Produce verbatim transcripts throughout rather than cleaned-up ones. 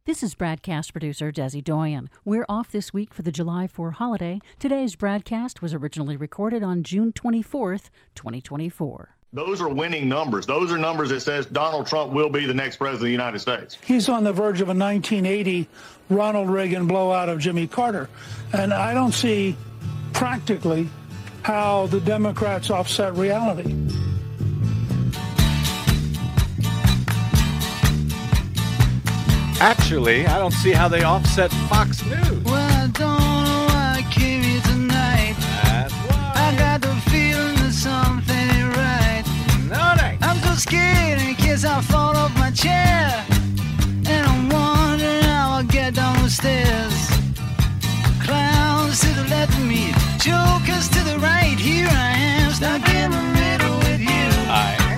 This is broadcast producer Desi Doyen. We're off this week for the July fourth holiday. Today's broadcast was originally recorded on June twenty-fourth, twenty twenty-four. Those are winning numbers. Those are numbers that says Donald Trump will be the next president of the United States. He's on the verge of a nineteen eighty Ronald Reagan blowout of Jimmy Carter. And I don't see practically how the Democrats offset reality. Actually, I don't see how they offset Fox News. Well, I don't know why I came here tonight. That's why. I got the feeling that something ain't right. No, no. I'm so scared in case I fall off my chair. And I'm wondering how I'll get down the stairs. Clowns to the left of me, jokers to the right. Here I am, stuck in the middle with you. I am.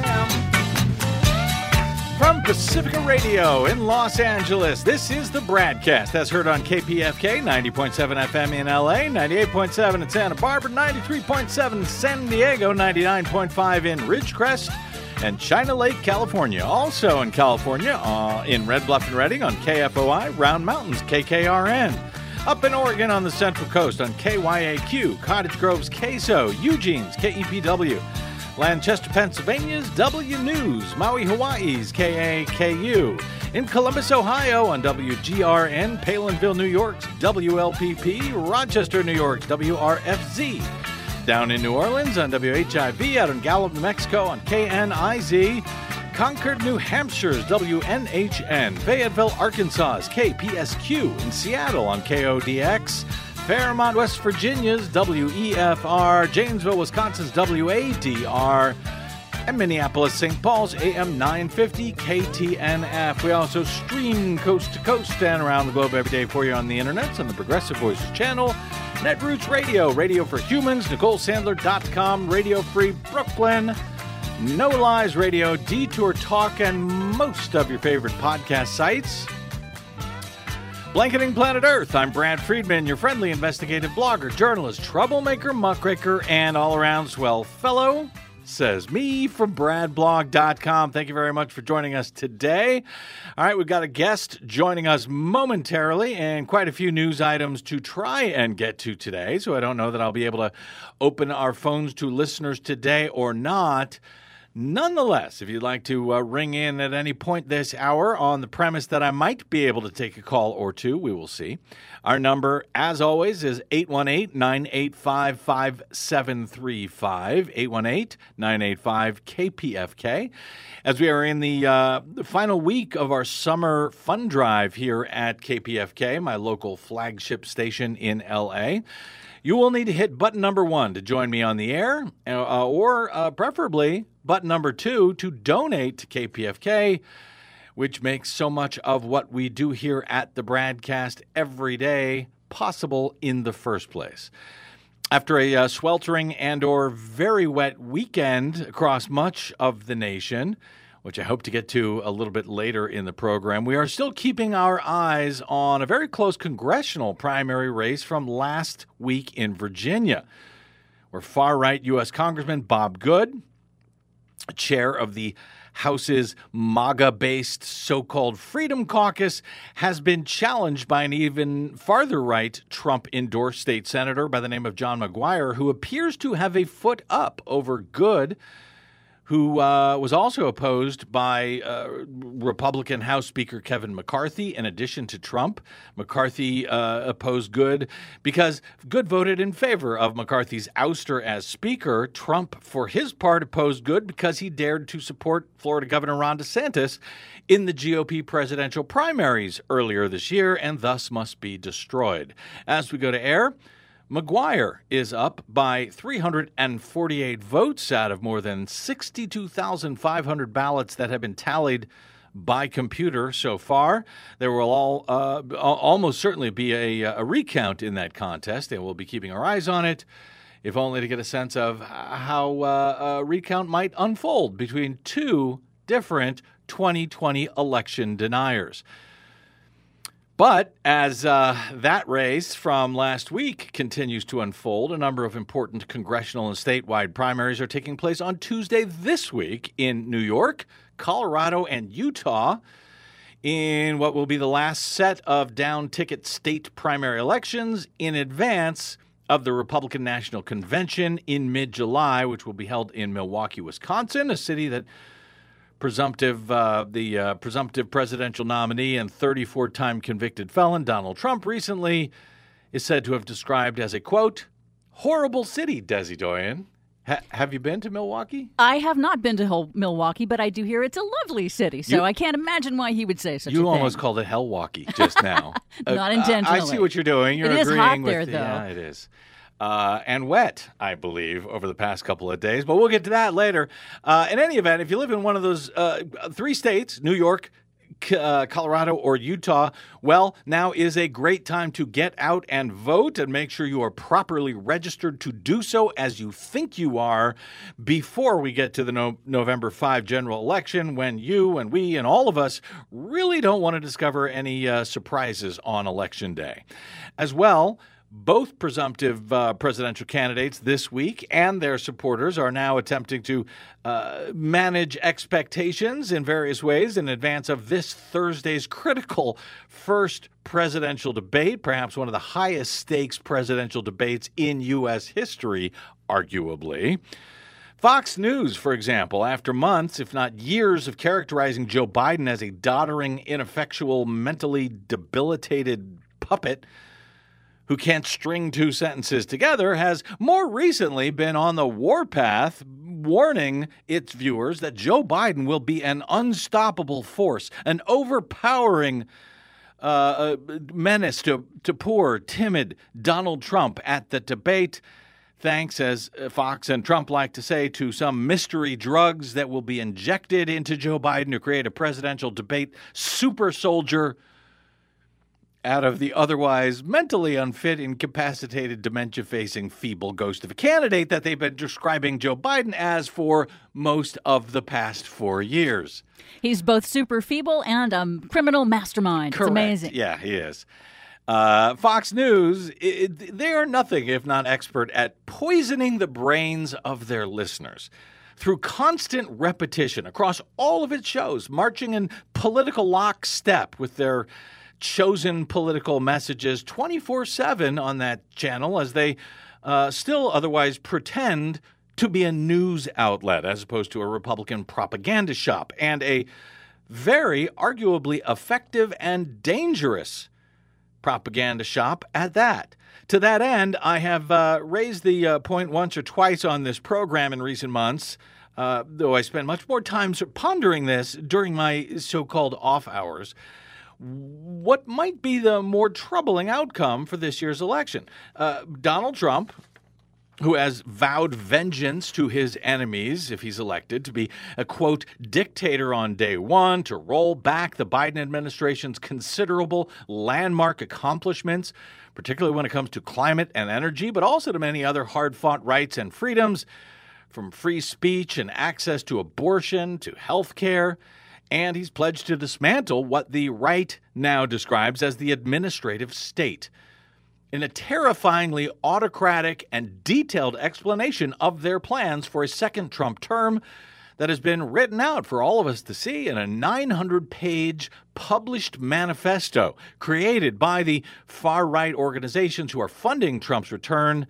From Pacifica Radio in Los Angeles, this is the Bradcast, as heard on K P F K, ninety point seven F M in L A, ninety-eight point seven in Santa Barbara, ninety-three point seven in San Diego, ninety-nine point five in Ridgecrest and China Lake, California. Also in California, uh, in Red Bluff and Redding on K F O I, Round Mountains, K K R N. Up in Oregon on the Central Coast on K Y A Q, Cottage Grove's K S O, Eugene's K E P W. Lancaster, Pennsylvania's W News, Maui, Hawaii's K A K U, in Columbus, Ohio on W G R N, Palinville, New York's W L P P, Rochester, New York's W R F Z, down in New Orleans on W H I V, out in Gallup, New Mexico on K N I Z, Concord, New Hampshire's W N H N, Fayetteville, Arkansas's K P S Q, in Seattle on K O D X, Fairmont, West Virginia's W E F R, Janesville, Wisconsin's W A D R, and Minneapolis, Saint Paul's A M nine fifty K T N F. We also stream coast to coast and around the globe every day for you on the internet on the Progressive Voices channel, Netroots Radio, Radio for Humans, Nicole Sandler dot com, Radio Free Brooklyn, No Lies Radio, Detour Talk, and most of your favorite podcast sites. Blanketing Planet Earth, I'm Brad Friedman, your friendly investigative blogger, journalist, troublemaker, muckraker, and all-around swell fellow, says me from brad blog dot com. Thank you very much for joining us today. All right, we've got a guest joining us momentarily and quite a few news items to try and get to today, so I don't know that I'll be able to open our phones to listeners today or not. Nonetheless, if you'd like to uh, ring in at any point this hour on the premise that I might be able to take a call or two, we will see. Our number, as always, is eight one eight, nine eight five, five seven three five, eight one eight, nine eight five, K P F K. As we are in the, uh, the final week of our summer fun drive here at K P F K, my local flagship station in L A, you will need to hit button number one to join me on the air, uh, or uh, preferably button number two to donate to K P F K, which makes so much of what we do here at the Bradcast every day possible in the first place. After a uh, sweltering and or very wet weekend across much of the nation, which I hope to get to a little bit later in the program, we are still keeping our eyes on a very close congressional primary race from last week in Virginia, where far-right U S Congressman Bob Good, chair of the House's MAGA-based so-called Freedom Caucus, has been challenged by an even farther right Trump-endorsed state senator by the name of John McGuire, who appears to have a foot up over Good, who uh, was also opposed by uh, Republican House Speaker Kevin McCarthy. In addition to Trump, McCarthy uh, opposed Good because Good voted in favor of McCarthy's ouster as Speaker. Trump, for his part, opposed Good because he dared to support Florida Governor Ron DeSantis in the G O P presidential primaries earlier this year and thus must be destroyed. As we go to air, McGuire is up by three hundred forty-eight votes out of more than sixty-two thousand five hundred ballots that have been tallied by computer so far. There will all uh, almost certainly be a, a recount in that contest, and we'll be keeping our eyes on it, if only to get a sense of how uh, a recount might unfold between two different twenty twenty election deniers. But as uh, that race from last week continues to unfold, a number of important congressional and statewide primaries are taking place on Tuesday this week in New York, Colorado, and Utah. in what will be the last set of down-ticket state primary elections in advance of the Republican National Convention in mid-July, which will be held in Milwaukee, Wisconsin, a city that presumptive uh, the uh, presumptive presidential nominee and thirty-four-time convicted felon Donald Trump recently is said to have described as a, quote, horrible city, Desi Doyen. Ha- have you been to Milwaukee? I have not been to Hol- Milwaukee, but I do hear it's a lovely city, so You- I can't imagine why he would say such a You thing. almost called it Hellwalkie just now. Not Uh, intentionally. I see what you're doing. You're It is agreeing hot with there, the- though. Yeah, it is. Uh, and wet, I believe, over the past couple of days. But we'll get to that later. Uh, in any event, if you live in one of those uh, three states, New York, C- uh, Colorado, or Utah, well, now is a great time to get out and vote and make sure you are properly registered to do so as you think you are before we get to the no- November fifth general election, when you and we and all of us really don't want to discover any uh, surprises on Election Day. As well, both presumptive uh, presidential candidates this week and their supporters are now attempting to uh, manage expectations in various ways in advance of this Thursday's critical first presidential debate, perhaps one of the highest stakes presidential debates in U S history, arguably. Fox News, for example, after months, if not years, of characterizing Joe Biden as a doddering, ineffectual, mentally debilitated puppet who can't string two sentences together, has more recently been on the warpath, warning its viewers that Joe Biden will be an unstoppable force, an overpowering uh, menace to, to poor, timid Donald Trump at the debate, thanks, as Fox and Trump like to say, to some mystery drugs that will be injected into Joe Biden to create a presidential debate super soldier out of the otherwise mentally unfit, incapacitated, dementia-facing, feeble ghost of a candidate that they've been describing Joe Biden as for most of the past four years. He's both super feeble and a um, criminal mastermind. Correct. It's amazing. Yeah, he is. Uh, Fox News, it, they are nothing if not expert at poisoning the brains of their listeners through constant repetition across all of its shows, marching in political lockstep with their chosen political messages twenty-four seven on that channel, as they uh, still otherwise pretend to be a news outlet as opposed to a Republican propaganda shop, and a very arguably effective and dangerous propaganda shop at that. To that end, I have uh, raised the uh, point once or twice on this program in recent months, uh, though I spend much more time pondering this during my so-called off hours. What might be the more troubling outcome for this year's election? Uh, Donald Trump, who has vowed vengeance to his enemies if he's elected, to be a, quote, dictator on day one, to roll back the Biden administration's considerable landmark accomplishments, particularly when it comes to climate and energy, but also to many other hard-fought rights and freedoms, from free speech and access to abortion to health care. And he's pledged to dismantle what the right now describes as the administrative state, in a terrifyingly autocratic and detailed explanation of their plans for a second Trump term that has been written out for all of us to see in a nine hundred page published manifesto created by the far-right organizations who are funding Trump's return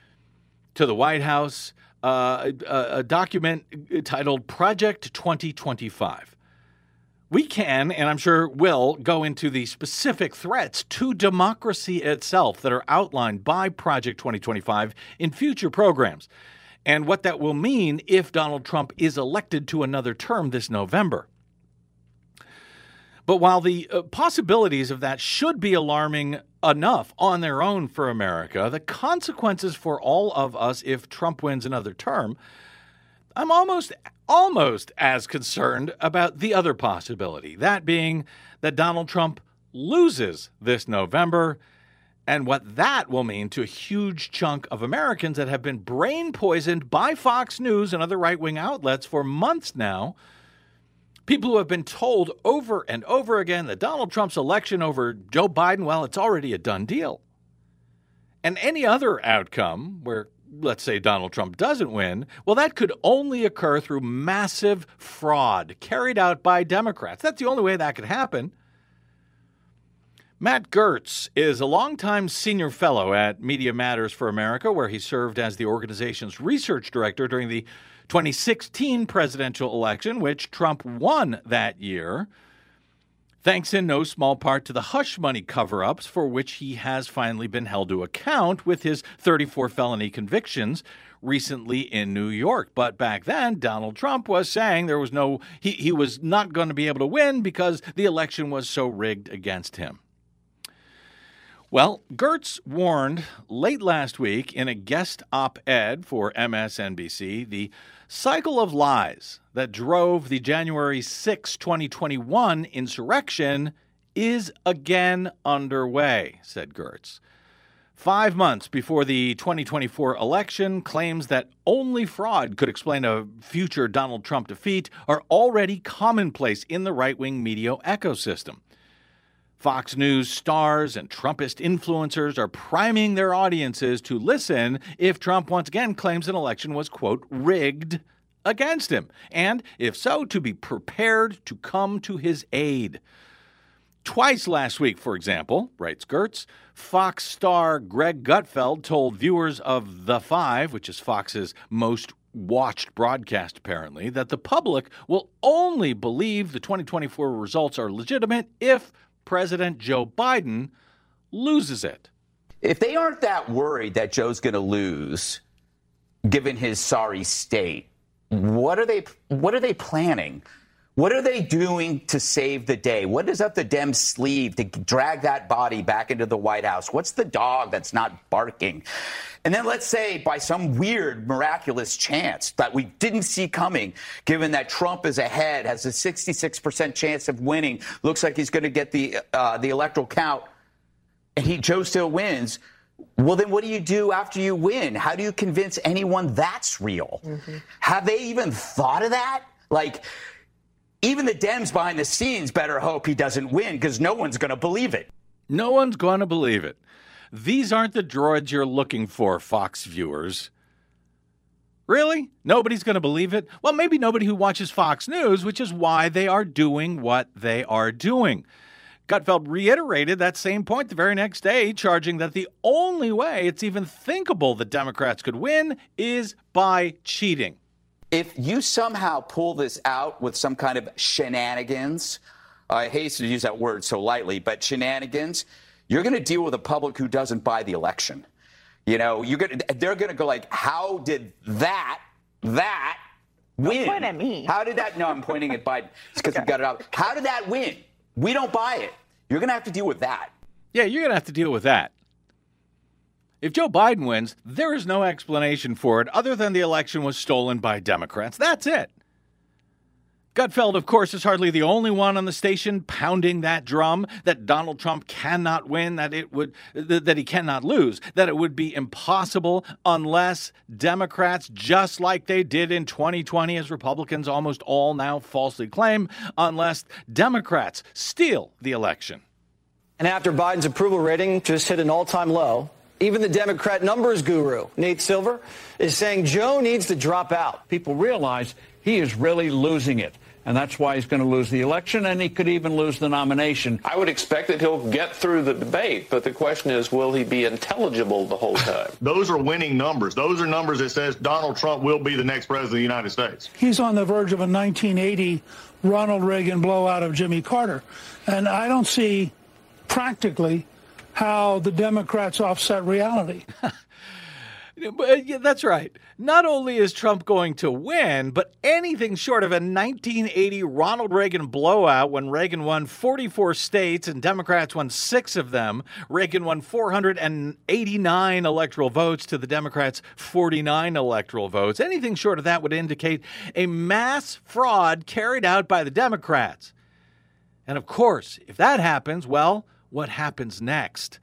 to the White House, uh, a, a document titled Project twenty twenty-five. We can, and I'm sure will, go into the specific threats to democracy itself that are outlined by Project twenty twenty-five in future programs, and what that will mean if Donald Trump is elected to another term this November. But while the uh, possibilities of that should be alarming enough on their own for America, the consequences for all of us if Trump wins another term, I'm almost almost as concerned about the other possibility, that being that Donald Trump loses this November, and what that will mean to a huge chunk of Americans that have been brain poisoned by Fox News and other right-wing outlets for months now. People who have been told over and over again that Donald Trump's election over Joe Biden, well, it's already a done deal. And any other outcome where, let's say, Donald Trump doesn't win, well, that could only occur through massive fraud carried out by Democrats. That's the only way that could happen. Matt Gertz is a longtime senior fellow at Media Matters for America, where he served as the organization's research director during the twenty sixteen presidential election, which Trump won that year, thanks in no small part to the hush money cover-ups for which he has finally been held to account with his thirty-four felony convictions recently in New York. But back then, Donald Trump was saying there was no, he, he was not going to be able to win because the election was so rigged against him. Well, Gertz warned late last week in a guest op-ed for M S N B C the cycle of lies that drove the January sixth, twenty twenty-one insurrection is again underway, said Gertz. Five months before the twenty twenty-four election, claims that only fraud could explain a future Donald Trump defeat are already commonplace in the right-wing media ecosystem. Fox News stars and Trumpist influencers are priming their audiences to listen if Trump once again claims an election was, quote, rigged against him, and if so, to be prepared to come to his aid. Twice last week, for example, writes Gertz, Fox star Greg Gutfeld told viewers of The Five, which is Fox's most watched broadcast apparently, that the public will only believe the twenty twenty-four results are legitimate if President Joe Biden loses it. If they aren't that worried that Joe's going to lose, given his sorry state, what are they what are they planning? What are they doing to save the day? What is up the Dems' sleeve to drag that body back into the White House? What's the dog that's not barking? And then let's say by some weird, miraculous chance that we didn't see coming, given that Trump is ahead, has a sixty-six percent chance of winning, looks like he's going to get the uh, the electoral count, and he Joe still wins. Well, then what do you do after you win? How do you convince anyone that's real? Mm-hmm. Have they even thought of that? Like, even the Dems behind the scenes better hope he doesn't win because no one's going to believe it. No one's going to believe it. These aren't the droids you're looking for, Fox viewers. Really? Nobody's going to believe it? Well, maybe nobody who watches Fox News, which is why they are doing what they are doing. Gutfeld reiterated that same point the very next day, charging that the only way it's even thinkable that Democrats could win is by cheating. If you somehow pull this out with some kind of shenanigans, I hate to use that word so lightly, but shenanigans, you're going to deal with a public who doesn't buy the election. You know, you're going to, they're going to go like, how did that, that win? Don't point at me. How did that? No, I'm pointing at Biden. It's because Okay. we got it out. How did that win? We don't buy it. You're going to have to deal with that. Yeah, you're going to have to deal with that. If Joe Biden wins, there is no explanation for it other than the election was stolen by Democrats. That's it. Gutfeld, of course, is hardly the only one on the station pounding that drum that Donald Trump cannot win, that it would th- that he cannot lose, that it would be impossible unless Democrats, just like they did in twenty twenty, as Republicans almost all now falsely claim, unless Democrats steal the election. And after Biden's approval rating just hit an all-time low, even the Democrat numbers guru, Nate Silver, is saying Joe needs to drop out. People realize he is really losing it, and that's why he's going to lose the election, and he could even lose the nomination. I would expect that he'll get through the debate, but the question is, will he be intelligible the whole time? Those are winning numbers. Those are numbers that says Donald Trump will be the next president of the United States. He's on the verge of a nineteen eighty Ronald Reagan blowout of Jimmy Carter. And I don't see practically how the Democrats offset reality. But, yeah, that's right. Not only is Trump going to win, but anything short of a nineteen eighty Ronald Reagan blowout when Reagan won forty-four states and Democrats won six of them. Reagan won four hundred eighty-nine electoral votes to the Democrats' forty-nine electoral votes. Anything short of that would indicate a mass fraud carried out by the Democrats. And of course, if that happens, well, what happens next?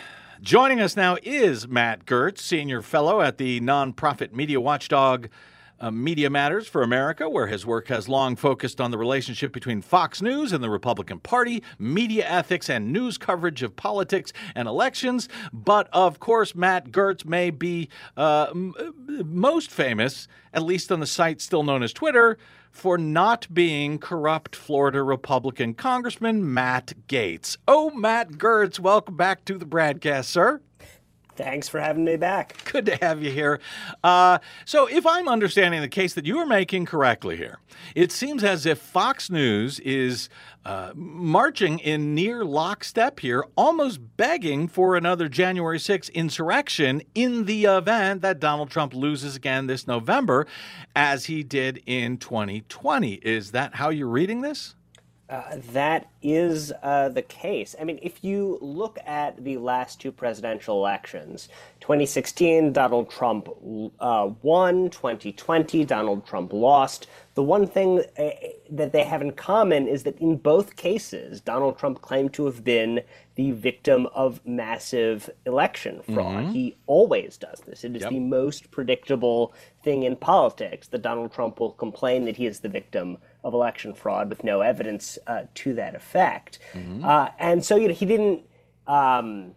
Joining us now is Matt Gertz, senior fellow at the nonprofit media watchdog uh, Media Matters for America, where his work has long focused on the relationship between Fox News and the Republican Party, media ethics, and news coverage of politics and elections. But, of course, Matt Gaetz may be uh, m- most famous, at least on the site still known as Twitter, for not being corrupt Florida Republican Congressman Matt Gaetz. Oh, Matt Gaetz, welcome back to the broadcast, sir. Thanks for having me back. Good to have you here. Uh, so if I'm understanding the case that you are making correctly here, it seems as if Fox News is uh, marching in near lockstep here, almost begging for another January sixth insurrection in the event that Donald Trump loses again this November, as he did in twenty twenty. Is that how you're reading this? Uh, that is uh, the case. I mean, if you look at the last two presidential elections, twenty sixteen, Donald Trump uh, won, twenty twenty, Donald Trump lost. The one thing uh, that they have in common is that in both cases, Donald Trump claimed to have been the victim of massive election fraud. Mm-hmm. He always does this. It is yep. the most predictable thing in politics that Donald Trump will complain that he is the victim of election fraud with no evidence uh, to that effect. Mm-hmm. Uh, and so, you know, he didn't um,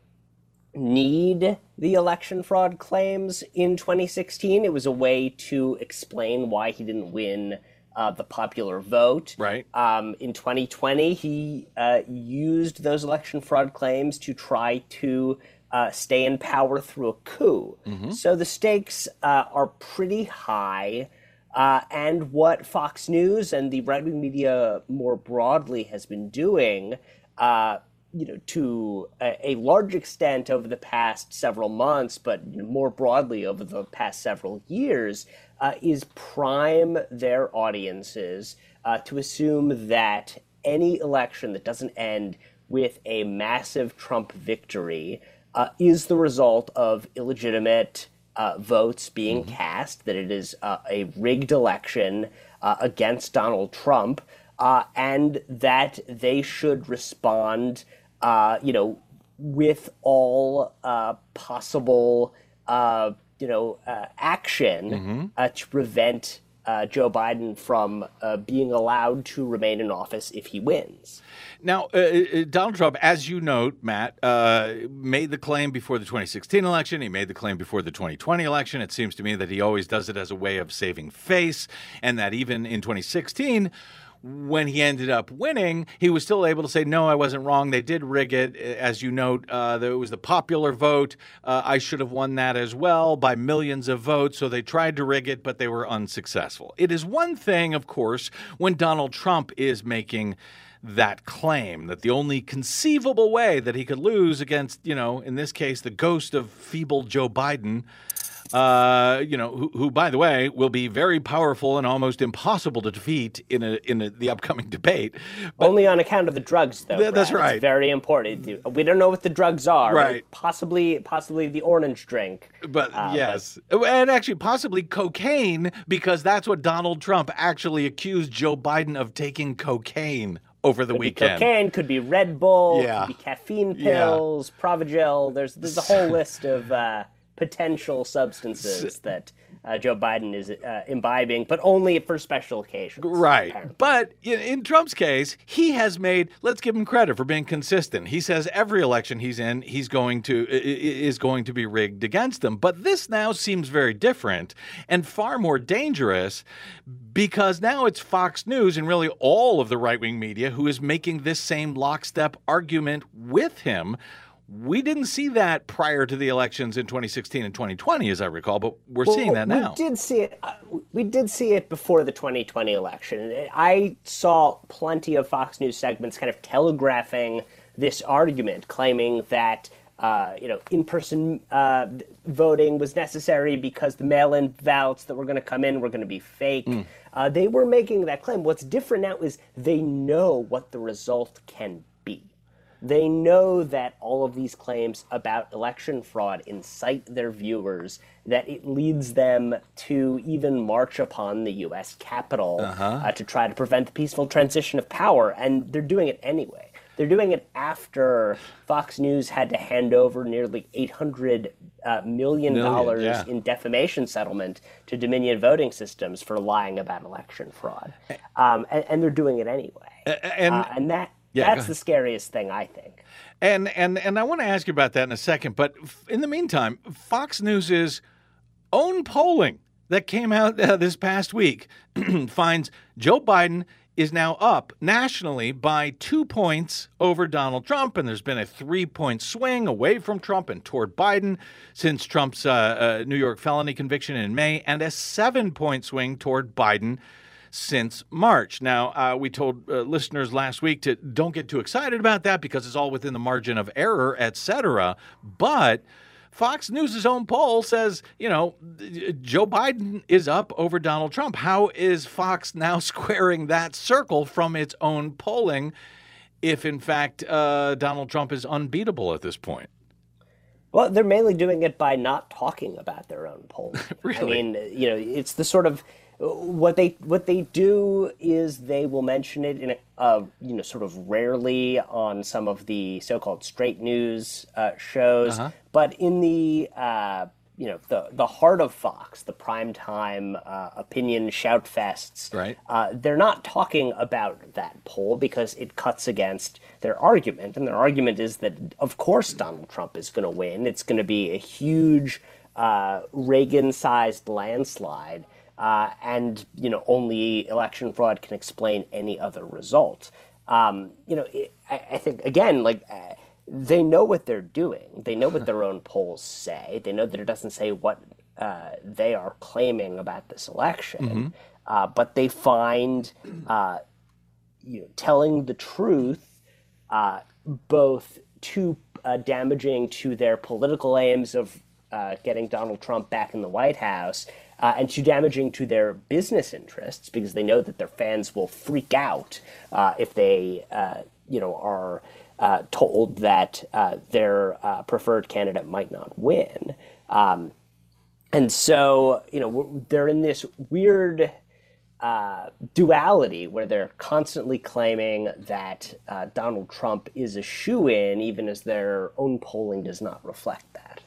need the election fraud claims in twenty sixteen. It was a way to explain why he didn't win uh, the popular vote. Right. Um, in twenty twenty, he uh, used those election fraud claims to try to uh, stay in power through a coup. Mm-hmm. So the stakes uh, are pretty high. Uh, and what Fox News and the right-wing media more broadly has been doing, uh, you know, to a, a large extent over the past several months, but you know, more broadly over the past several years, uh, is prime their audiences uh, to assume that any election that doesn't end with a massive Trump victory uh, is the result of illegitimate Uh, votes being mm-hmm. cast, that it is uh, a rigged election uh, against Donald Trump, uh, and that they should respond, uh, you know, with all uh, possible, uh, you know, uh, action mm-hmm. uh, to prevent uh, Joe Biden from uh, being allowed to remain in office if he wins. Now, uh, Donald Trump, as you note, Matt, uh, made the claim before the twenty sixteen election. He made the claim before the twenty twenty election. It seems to me that he always does it as a way of saving face, and that even in twenty sixteen, when he ended up winning, he was still able to say, no, I wasn't wrong. They did rig it. As you note, uh, it was the popular vote. Uh, I should have won that as well by millions of votes. So they tried to rig it, but they were unsuccessful. It is one thing, of course, when Donald Trump is making that claim that the only conceivable way that he could lose against, you know, in this case, the ghost of feeble Joe Biden, uh, you know, who, who, by the way, will be very powerful and almost impossible to defeat in a, in a, the upcoming debate. But, only on account of the drugs, though. Th- that's Brad. right. It's very important. We don't know what the drugs are. Right. Possibly, possibly the orange drink. But uh, yes, but... and actually possibly cocaine, because that's what Donald Trump actually accused Joe Biden of taking cocaine over the could weekend. Be cocaine, could be Red Bull, yeah. could be caffeine pills, yeah. Provigil. There's there's a whole list of uh, potential substances that uh, Joe Biden is uh, imbibing, but only for special occasions. Right. Apparently. But in, in Trump's case, he has made, let's give him credit for being consistent. He says every election he's in, he's going to is going to be rigged against him. But this now seems very different and far more dangerous, because now it's Fox News and really all of the right-wing media who is making this same lockstep argument with him. We didn't see that prior to the elections in twenty sixteen and twenty twenty, as I recall, but we're well, seeing that now. We did see it. Uh, we did see it before the twenty twenty election. I saw plenty of Fox News segments kind of telegraphing this argument, claiming that uh, you know in-person uh, voting was necessary because the mail-in ballots that were going to come in were going to be fake. Mm. Uh, they were making that claim. What's different now is they know what the result can be. They know that all of these claims about election fraud incite their viewers, that it leads them to even march upon the U S Capitol uh-huh. uh, to try to prevent the peaceful transition of power, and they're doing it anyway. they're doing it after Fox News had to hand over nearly eight hundred uh, million dollars Million, yeah. in defamation settlement to Dominion Voting Systems for lying about election fraud, um, and, and they're doing it anyway. And uh, and that yeah, go that's ahead. the scariest thing, I think. And and and I want to ask you about that in a second. But f- in the meantime, Fox News's own polling that came out uh, this past week finds Joe Biden is now up nationally by two points over Donald Trump, and there's been a three-point swing away from Trump and toward Biden since Trump's uh, uh, New York felony conviction in May, and a seven-point swing toward Biden since March. Now, uh, we told uh, listeners last week to don't get too excited about that because it's all within the margin of error, et cetera, but Fox News' own poll says, you know, Joe Biden is up over Donald Trump. How is Fox now squaring that circle from its own polling if, in fact, uh, Donald Trump is unbeatable at this point? Well, they're mainly doing it by not talking about their own polling. Really? I mean, you know, it's the sort of what they what they do is they will mention it in a uh, you know sort of rarely on some of the so-called straight news uh, shows, Uh-huh. but in the uh, you know the the heart of Fox, the primetime uh, opinion shout fests, Right. uh, they're not talking about that poll because it cuts against their argument, and their argument is that of course Donald Trump is going to win. It's going to be a huge uh, Reagan-sized landslide. Uh, and, you know, only election fraud can explain any other result. Um, you know, it, I, I think, again, like, uh, they know what they're doing. They know what their own polls say. They know that it doesn't say what uh, they are claiming about this election. Mm-hmm. Uh, but they find, uh, you know, telling the truth uh, both too uh, damaging to their political aims of uh, getting Donald Trump back in the White House, Uh, and too damaging to their business interests because they know that their fans will freak out uh, if they, uh, you know, are uh, told that uh, their uh, preferred candidate might not win. Um, and so, you know, we're, they're in this weird uh, duality where they're constantly claiming that uh, Donald Trump is a shoo-in, even as their own polling does not reflect that.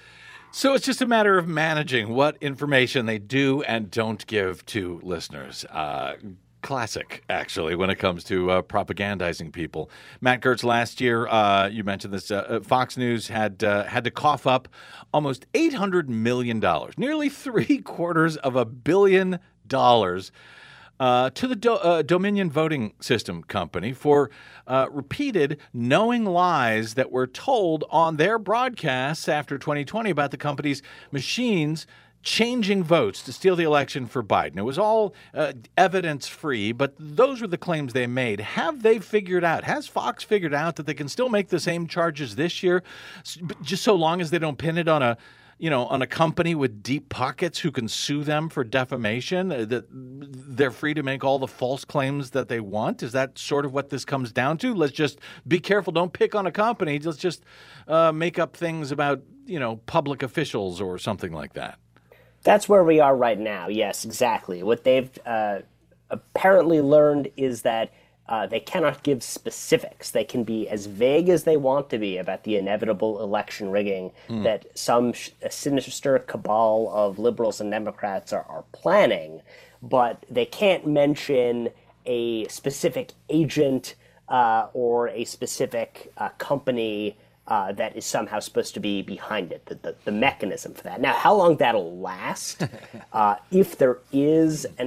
So it's just a matter of managing what information they do and don't give to listeners. Uh, classic, actually, when it comes to uh, propagandizing people. Matt Gertz, last year, uh, you mentioned this, uh, Fox News had uh, had to cough up almost eight hundred million dollars, nearly three quarters of a billion dollars, Uh, to the Do- uh, Dominion Voting System Company for uh, repeated knowing lies that were told on their broadcasts after twenty twenty about the company's machines changing votes to steal the election for Biden. It was all uh, evidence-free, but those were the claims they made. Have they figured out, has Fox figured out that they can still make the same charges this year, just so long as they don't pin it on a you know, on a company with deep pockets who can sue them for defamation, that they're free to make all the false claims that they want? Is that sort of what this comes down to? Let's just be careful. Don't pick on a company. Let's just uh, make up things about, you know, public officials or something like that. That's where we are right now. Yes, exactly. What they've uh, apparently learned is that Uh, they cannot give specifics. They can be as vague as they want to be about the inevitable election rigging mm. that some sh- a sinister cabal of liberals and Democrats are, are planning, but they can't mention a specific agent uh, or a specific uh, company uh, that is somehow supposed to be behind it, the, the, the mechanism for that. Now, how long that'll last, uh, if there is an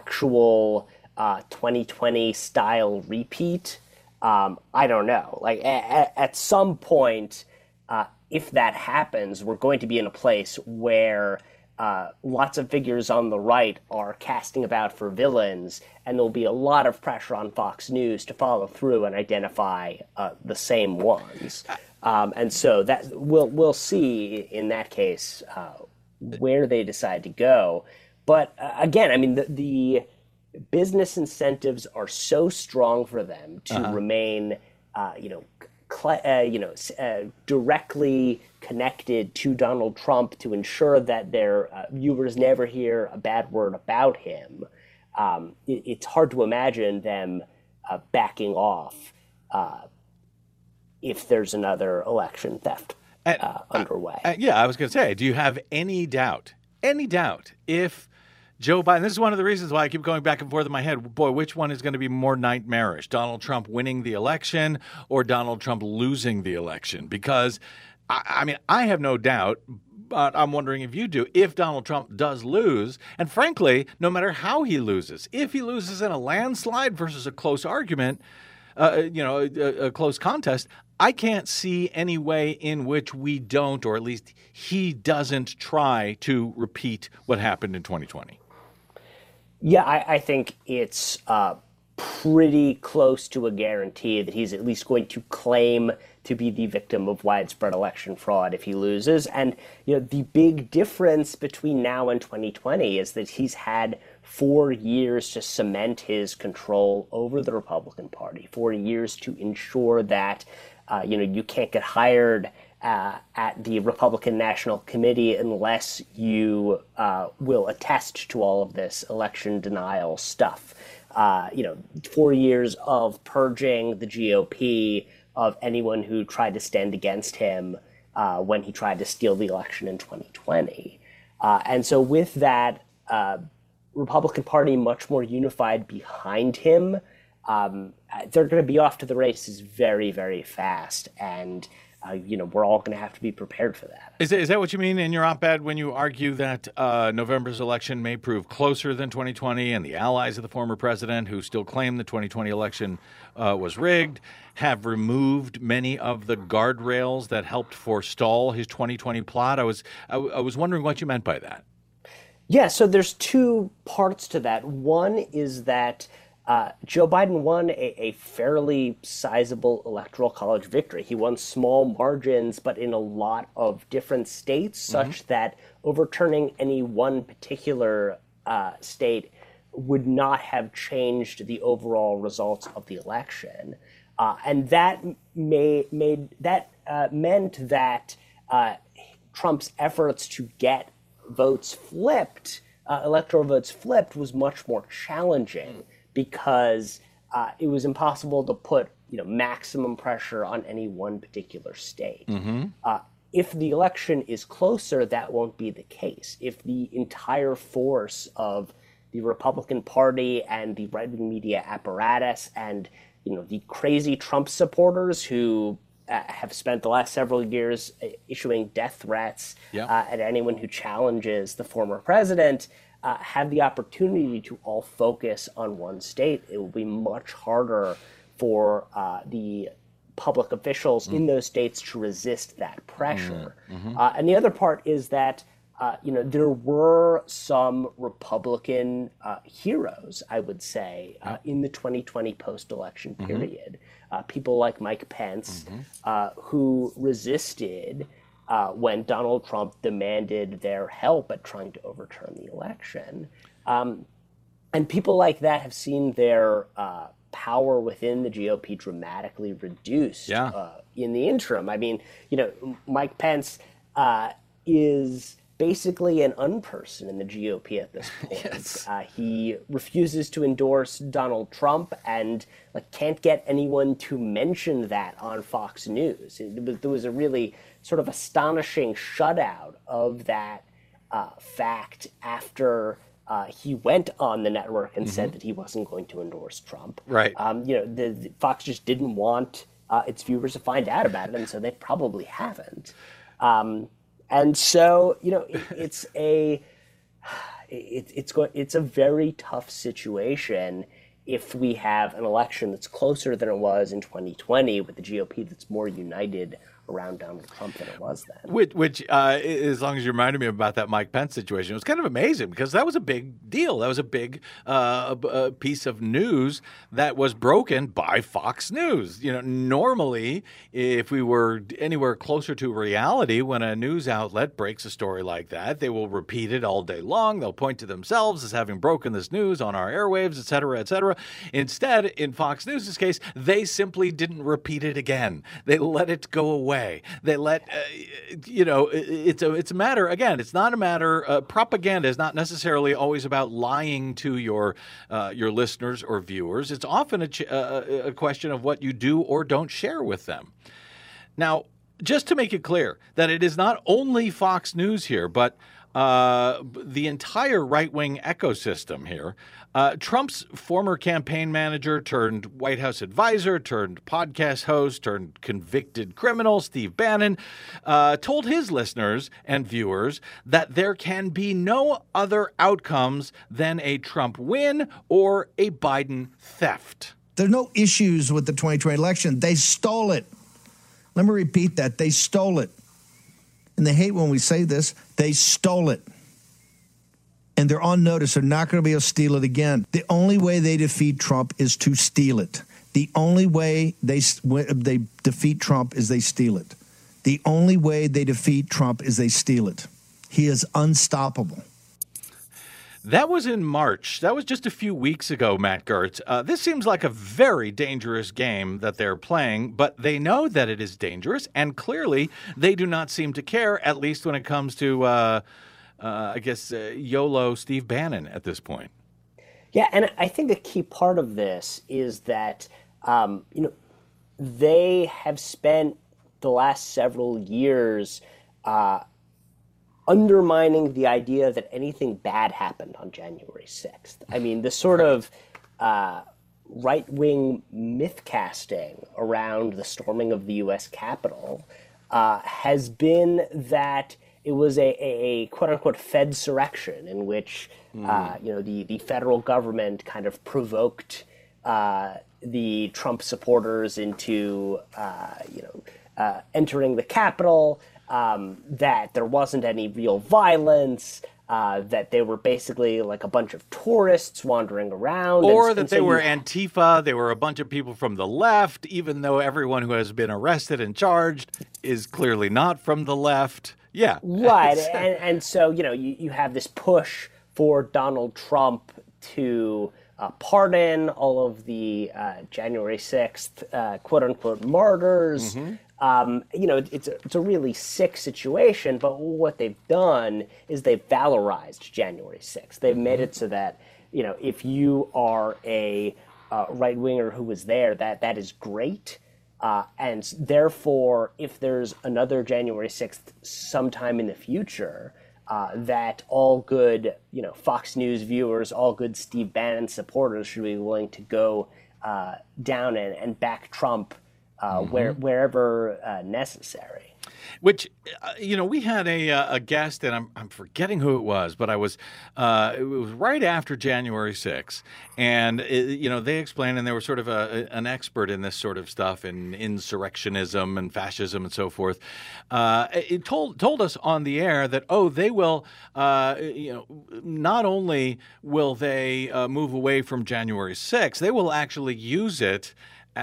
actual Uh, twenty twenty style repeat, um, I don't know. Like a- at some point, uh, if that happens, we're going to be in a place where uh, lots of figures on the right are casting about for villains, and there'll be a lot of pressure on Fox News to follow through and identify uh, the same ones. Um, and so that we'll we'll see in that case uh, where they decide to go. But uh, again, I mean the. the business incentives are so strong for them to uh-huh. remain, uh, you know, cl- uh, you know, uh, directly connected to Donald Trump to ensure that their uh, viewers never hear a bad word about him. Um, it, it's hard to imagine them uh, backing off uh, if there's another election theft And, uh, underway. Uh, yeah, I was going to say, do you have any doubt, any doubt if Joe Biden, this is one of the reasons why I keep going back and forth in my head, boy, which one is going to be more nightmarish, Donald Trump winning the election or Donald Trump losing the election? Because, I, I mean, I have no doubt, but I'm wondering if you do, if Donald Trump does lose, and frankly, no matter how he loses, if he loses in a landslide versus a close argument, uh, you know, a, a close contest, I can't see any way in which we don't, or at least he doesn't try to repeat what happened in twenty twenty. Yeah, I, I think it's uh, pretty close to a guarantee that he's at least going to claim to be the victim of widespread election fraud if he loses. And, you know, the big difference between now and twenty twenty is that he's had four years to cement his control over the Republican Party, four years to ensure that, uh, you know, you can't get hired uh, at the Republican National Committee unless you uh, will attest to all of this election denial stuff. Uh, you know, four years of purging the G O P of anyone who tried to stand against him uh, when he tried to steal the election in twenty twenty. Uh, and so with that uh, Republican Party much more unified behind him, um, they're going to be off to the races very, very fast. And, uh, you know, we're all going to have to be prepared for that. Is that, is that what you mean in your op-ed when you argue that uh, November's election may prove closer than twenty twenty and the allies of the former president who still claim the twenty twenty election uh, was rigged have removed many of the guardrails that helped forestall his twenty twenty plot? I was I, I was wondering what you meant by that. Yeah, so there's two parts to that. One is that uh, Joe Biden won a, a fairly sizable electoral college victory. He won small margins, but in a lot of different states, such mm-hmm. that overturning any one particular uh, state would not have changed the overall results of the election. Uh, and that may, made that uh, meant that uh, Trump's efforts to get votes flipped, uh, electoral votes flipped, was much more challenging because uh, it was impossible to put, you know, maximum pressure on any one particular state. Mm-hmm. Uh, if the election is closer, that won't be the case. If the entire force of the Republican Party and the right-wing media apparatus and, you know, the crazy Trump supporters who Uh, have spent the last several years uh, issuing death threats yeah. uh, at anyone who challenges the former president, uh, have the opportunity to all focus on one state, it will be much harder for uh, the public officials mm. in those states to resist that pressure. Mm-hmm. Uh, and the other part is that uh, you know, there were some Republican uh, heroes, I would say, uh, in the twenty twenty post-election period. Mm-hmm. Uh, people like Mike Pence, mm-hmm. uh, who resisted uh, when Donald Trump demanded their help at trying to overturn the election. Um, and people like that have seen their uh, power within the G O P dramatically reduced yeah. uh, in the interim. I mean, you know, Mike Pence uh, is basically an unperson in the G O P at this point. Yes. Uh, he refuses to endorse Donald Trump and like can't get anyone to mention that on Fox News. It, it was, there was a really sort of astonishing shutout of that uh, fact after uh, he went on the network and mm-hmm. said that he wasn't going to endorse Trump. Right. Um, you know, the, the Fox just didn't want uh, its viewers to find out about it, and so they probably haven't. Um, And so, you know, it, it's a it, it's going it's a very tough situation if we have an election that's closer than it was in twenty twenty with the G O P that's more united around Donald Trump than it was then. Which, which uh, as long as you reminded me about that Mike Pence situation, it was kind of amazing because that was a big deal. That was a big uh, a piece of news that was broken by Fox News. You know, normally, if we were anywhere closer to reality, when a news outlet breaks a story like that, they will repeat it all day long. They'll point to themselves as having broken this news on our airwaves, et cetera, et cetera. Instead, in Fox News' case, they simply didn't repeat it again. They let it go away. They let, uh, you know, it's a it's a matter, again, it's not a matter, uh, propaganda is not necessarily always about lying to your uh, your listeners or viewers. It's often a, ch- uh, a question of what you do or don't share with them. Now, just to make it clear that it is not only Fox News here, but uh, the entire right-wing ecosystem here. Uh, Trump's former campaign manager turned White House advisor, turned podcast host, turned convicted criminal, Steve Bannon, uh, told his listeners and viewers that there can be no other outcomes than a Trump win or a Biden theft. There's no issues with the twenty twenty election. They stole it. Let me repeat that. They stole it. And they hate when we say this. They stole it. And they're on notice. They're not going to be able to steal it again. The only way they defeat Trump is to steal it. The only way they they defeat Trump is they steal it. The only way they defeat Trump is they steal it. He is unstoppable. That was in March. That was just a few weeks ago, Matt Gertz. Uh, this seems like a very dangerous game that they're playing, but they know that it is dangerous, and clearly they do not seem to care, at least when it comes to, uh, uh, I guess, uh, YOLO Steve Bannon at this point. Yeah, and I think a key part of this is that, um, you know, they have spent the last several years uh, undermining the idea that anything bad happened on January sixth. I mean, the sort of uh, right-wing myth-casting around the storming of the U S Capitol uh, has been that it was a, a, a quote-unquote Fedsurrection in which mm. uh, you know the, the federal government kind of provoked uh, the Trump supporters into uh, you know uh, entering the Capitol. Um, that there wasn't any real violence, uh, that they were basically like a bunch of tourists wandering around. Or and, that and they so were you... Antifa, they were a bunch of people from the left, even though everyone who has been arrested and charged is clearly not from the left. Yeah. Right. and, and so, you know, you, you have this push for Donald Trump to uh, pardon all of the uh, January sixth, uh, quote-unquote, martyrs. Mm-hmm. Um, you know, it's a, it's a really sick situation, but what they've done is they've valorized January sixth. They've made it so that, you know, if you are a uh, right-winger who was there, that that is great. Uh, and therefore, if there's another January sixth sometime in the future, uh, that all good, you know, Fox News viewers, all good Steve Bannon supporters should be willing to go uh, down and, and back Trump Uh, mm-hmm. where, wherever uh, necessary. Which, uh, you know, we had a a guest, and I'm I'm forgetting who it was, but I was, uh, it was right after January sixth, and it, you know they explained, and they were sort of a, an expert in this sort of stuff, in insurrectionism and fascism and so forth. Uh, it told told us on the air that oh, they will, uh, you know, not only will they uh, move away from January sixth, they will actually use it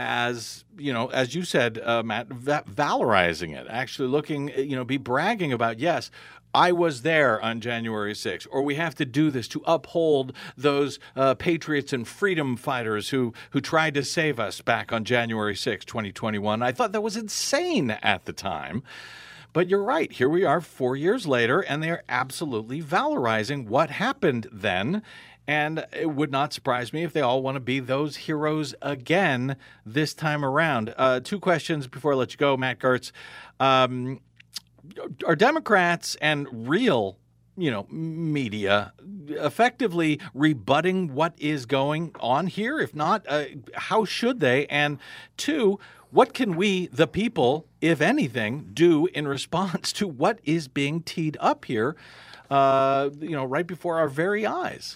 as, you know, as you said, uh, Matt, va- valorizing it, actually looking, you know, be bragging about, yes, I was there on January sixth, or we have to do this to uphold those uh, patriots and freedom fighters who, who tried to save us back on January sixth, twenty twenty-one. I thought that was insane at the time. But you're right. Here we are four years later, and they're absolutely valorizing what happened then. And it would not surprise me if they all want to be those heroes again this time around. Uh, two questions before I let you go, Matt Gertz. Um, are Democrats and real, you know, media effectively rebutting what is going on here? If not, uh, how should they? And two, what can we, the people, if anything, do in response to what is being teed up here, uh, you know, right before our very eyes?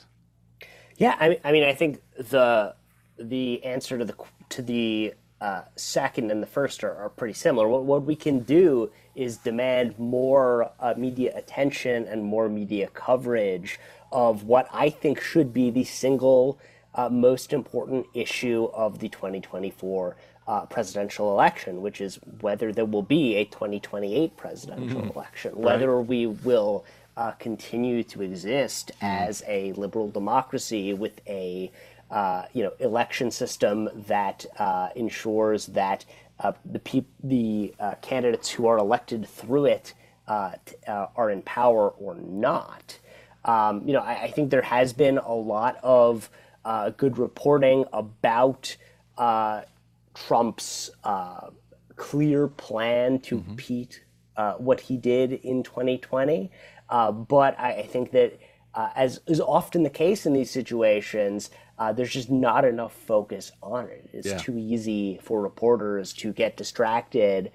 Yeah, I mean, I mean, I think the the answer to the to the uh, second and the first are, are pretty similar. What what we can do is demand more uh, media attention and more media coverage of what I think should be the single uh, most important issue of the twenty twenty-four uh, presidential election, which is whether there will be a twenty twenty-eight presidential mm-hmm. election, whether right. we will Uh, continue to exist as a liberal democracy with a uh, you know election system that uh, ensures that uh, the peop- the uh, candidates who are elected through it uh, t- uh, are in power or not. Um, you know, I, I think there has been a lot of uh, good reporting about uh, Trump's uh, clear plan to mm-hmm. repeat uh, what he did in twenty twenty. Uh, but I, I think that, uh, as is often the case in these situations, uh, there's just not enough focus on it. It's yeah. too easy for reporters to get distracted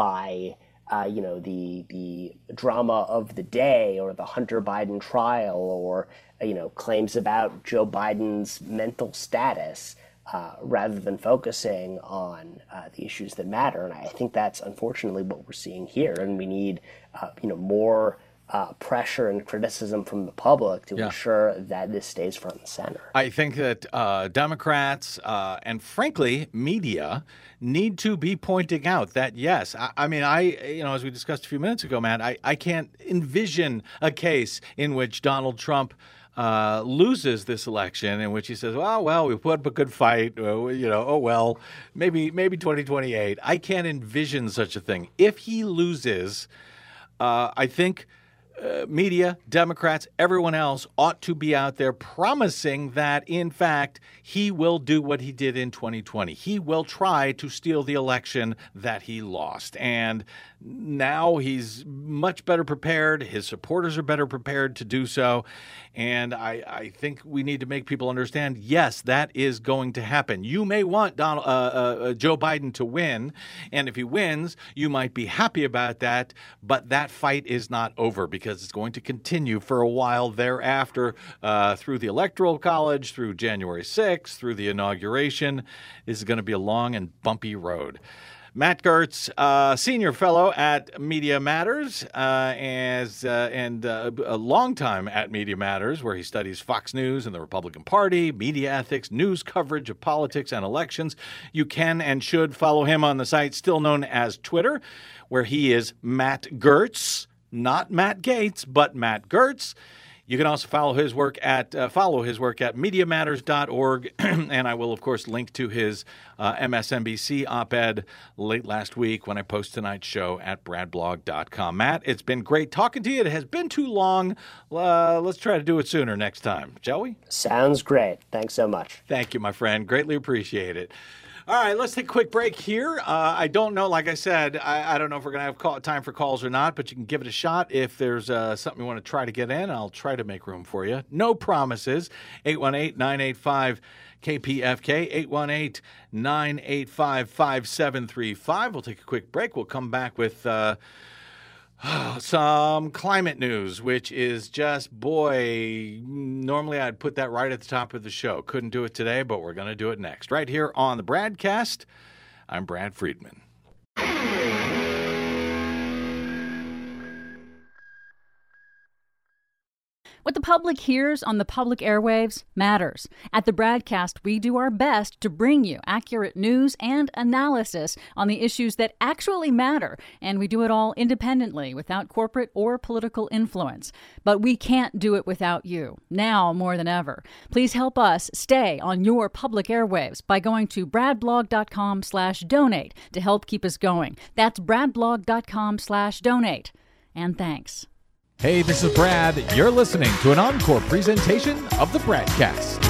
by Uh, you know, the the drama of the day, or the Hunter Biden trial, or, you know, claims about Joe Biden's mental status, uh, rather than focusing on uh, the issues that matter. And I think that's unfortunately what we're seeing here. And we need, uh, you know, more uh, pressure and criticism from the public to yeah. ensure that this stays front and center. I think that uh, Democrats uh, and, frankly, media need to be pointing out that, yes, I, I mean, I, you know, as we discussed a few minutes ago, Matt, I, I can't envision a case in which Donald Trump uh, loses this election, in which he says, well, well, we put up a good fight, uh, you know, oh, well, maybe, maybe twenty twenty-eight. I can't envision such a thing. If he loses, uh, I think Uh, media, Democrats, everyone else ought to be out there promising that, in fact, he will do what he did in twenty twenty. He will try to steal the election that he lost. And now he's much better prepared. His supporters are better prepared to do so. And I, I think we need to make people understand, yes, that is going to happen. You may want Donald, uh, uh, Joe Biden to win, and if he wins, you might be happy about that, but that fight is not over, because it's going to continue for a while thereafter, uh, through the Electoral College, through January sixth, through the inauguration. This is going to be a long and bumpy road. Matt Gaetz, uh, senior fellow at Media Matters, uh, as uh, and uh, a long time at Media Matters, where he studies Fox News and the Republican Party, media ethics, news coverage of politics and elections. You can and should follow him on the site still known as Twitter, where he is Matt Gaetz, not Matt Gaetz, but Matt Gaetz. You can also follow his work at uh, follow his work at media matters dot org, and I will, of course, link to his uh, M S N B C op-ed late last week when I post tonight's show at brad blog dot com. Matt, it's been great talking to you. It has been too long. Uh, let's try to do it sooner next time, shall we? Sounds great. Thanks so much. Thank you, my friend. Greatly appreciate it. All right, let's take a quick break here. Uh, I don't know, like I said, I, I don't know if we're going to have call, time for calls or not, but you can give it a shot. If there's uh, something you want to try to get in, I'll try to make room for you. No promises. eight one eight, nine eight five, K P F K, eight one eight, nine eight five, five seven three five. We'll take a quick break. We'll come back with Uh, some climate news, which is just, boy, normally I'd put that right at the top of the show. Couldn't do it today, but we're going to do it next. Right here on the Bradcast, I'm Brad Friedman. What the public hears on the public airwaves matters. At the Bradcast, we do our best to bring you accurate news and analysis on the issues that actually matter, and we do it all independently, without corporate or political influence. But we can't do it without you, now more than ever. Please help us stay on your public airwaves by going to brad blog dot com slash donate to help keep us going. That's brad blog dot com slash donate. And thanks. Hey, this is Brad. You're listening to an encore presentation of the Bradcast.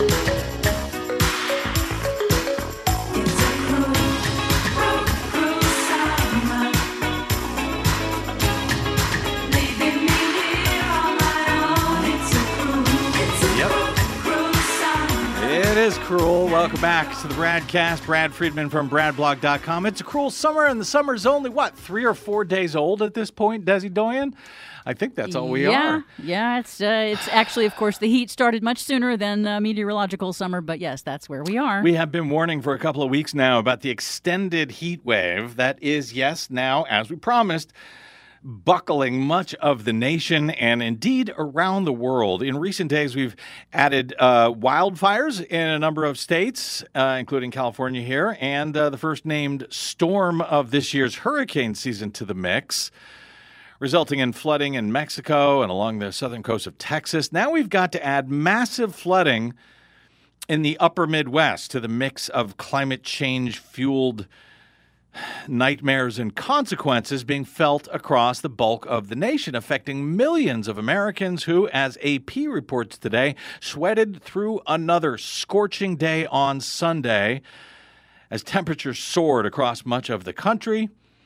It is cruel. Welcome back to the Bradcast. Brad Friedman from brad blog dot com. It's a cruel summer, and the summer's only, what, three or four days old at this point, Desi Doyen? I think that's all we yeah, are. Yeah, it's uh, it's actually, of course, the heat started much sooner than uh, meteorological summer, but yes, that's where we are. We have been warning for a couple of weeks now about the extended heat wave that is, yes, now, as we promised, buckling much of the nation and indeed around the world. In recent days, we've added uh, wildfires in a number of states, uh, including California here, and uh, the first named storm of this year's hurricane season to the mix, resulting in flooding in Mexico and along the southern coast of Texas. Now we've got to add massive flooding in the upper Midwest to the mix of climate change-fueled nightmares and consequences being felt across the bulk of the nation, affecting millions of Americans who, as A P reports today, sweated through another scorching day on Sunday as temperatures soared across much of the country.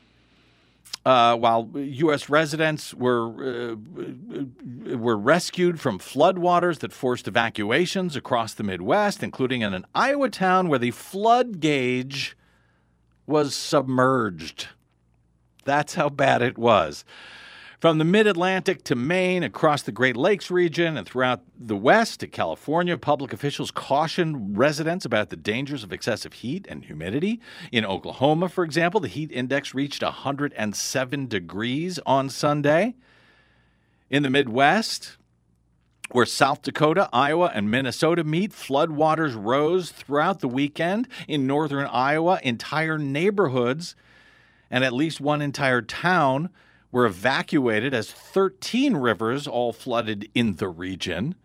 Uh, while U S residents were uh, were rescued from floodwaters that forced evacuations across the Midwest, including in an Iowa town where the flood gauge was submerged. That's how bad it was. From the mid-Atlantic to Maine, across the Great Lakes region, and throughout the West to California, public officials cautioned residents about the dangers of excessive heat and humidity. In Oklahoma, for example, the heat index reached one hundred seven degrees on Sunday. In the Midwest, where South Dakota, Iowa, and Minnesota meet, floodwaters rose throughout the weekend. In northern Iowa, entire neighborhoods and at least one entire town were evacuated as thirteen rivers all flooded in the region.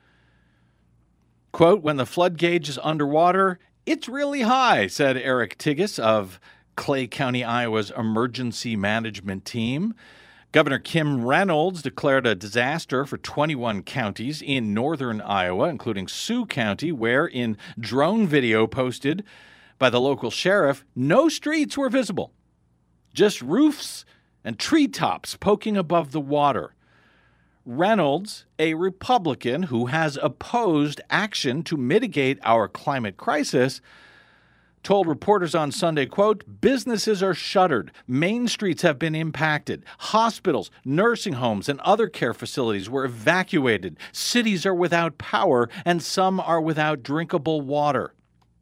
Quote, when the flood gauge is underwater, it's really high, said Eric Tigas of Clay County, Iowa's emergency management team. Governor Kim Reynolds declared a disaster for twenty-one counties in northern Iowa, including Sioux County, where in drone video posted by the local sheriff, no streets were visible, just roofs and treetops poking above the water. Reynolds, a Republican who has opposed action to mitigate our climate crisis, told reporters on Sunday, quote, businesses are shuttered, main streets have been impacted, hospitals, nursing homes, and other care facilities were evacuated, cities are without power, and some are without drinkable water.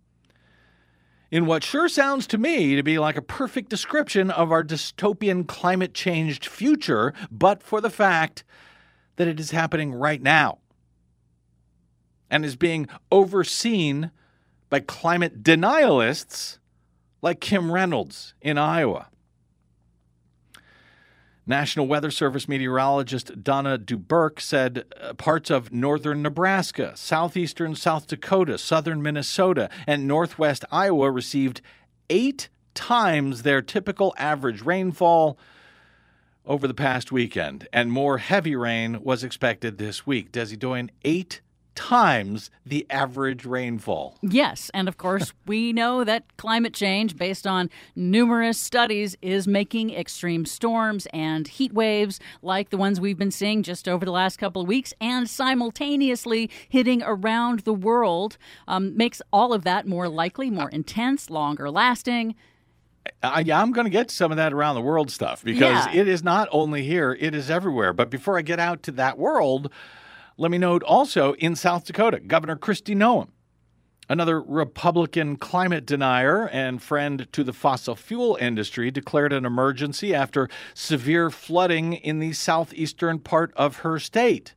In what sure sounds to me to be like a perfect description of our dystopian climate-changed future, but for the fact that it is happening right now and is being overseen by climate denialists like Kim Reynolds in Iowa. National Weather Service meteorologist Donna Duberk said uh, parts of northern Nebraska, southeastern South Dakota, southern Minnesota, and northwest Iowa received eight times their typical average rainfall over the past weekend, and more heavy rain was expected this week. Desi Doyen, eight times the average rainfall. Yes, and of course, we know that climate change, based on numerous studies, is making extreme storms and heat waves like the ones we've been seeing just over the last couple of weeks and simultaneously hitting around the world, um, makes all of that more likely, more intense, longer lasting. Uh, yeah, I'm going to get to some of that around the world stuff because Yeah. it is not only here, it is everywhere. But before I get out to that world, let me note also in South Dakota, Governor Kristi Noem, another Republican climate denier and friend to the fossil fuel industry, declared an emergency after severe flooding in the southeastern part of her state.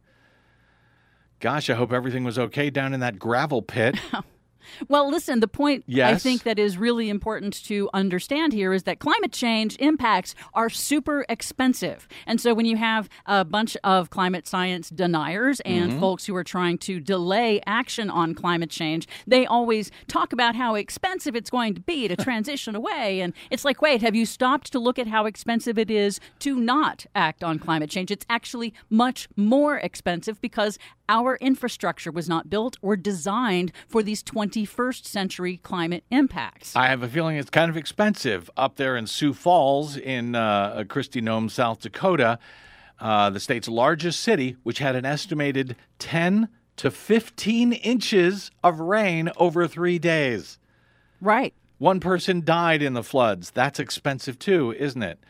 Gosh, I hope everything was okay down in that gravel pit. Well, listen, the point I Yes. think that is really important to understand here is that climate change impacts are super expensive. And so when you have a bunch of climate science deniers and Mhm. folks who are trying to delay action on climate change, they always talk about how expensive it's going to be to transition away. And it's like, wait, have you stopped to look at how expensive it is to not act on climate change? It's actually much more expensive because our infrastructure was not built or designed for these twenty-first century climate impacts. I have a feeling it's kind of expensive up there in Sioux Falls in uh, Kristi Noem, South Dakota, uh, the state's largest city, which had an estimated ten to fifteen inches of rain over three days. Right. One person died in the floods. That's expensive too, isn't it?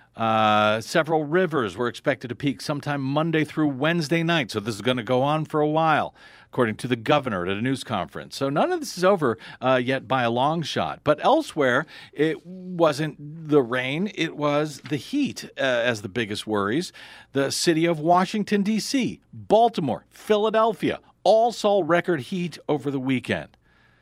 Uh, several rivers were expected to peak sometime Monday through Wednesday night, so this is going to go on for a while, according to the governor at a news conference. So none of this is over uh, yet by a long shot. But elsewhere, it wasn't the rain, it was the heat uh, as the biggest worries. The city of Washington, D C, Baltimore, Philadelphia, all saw record heat over the weekend.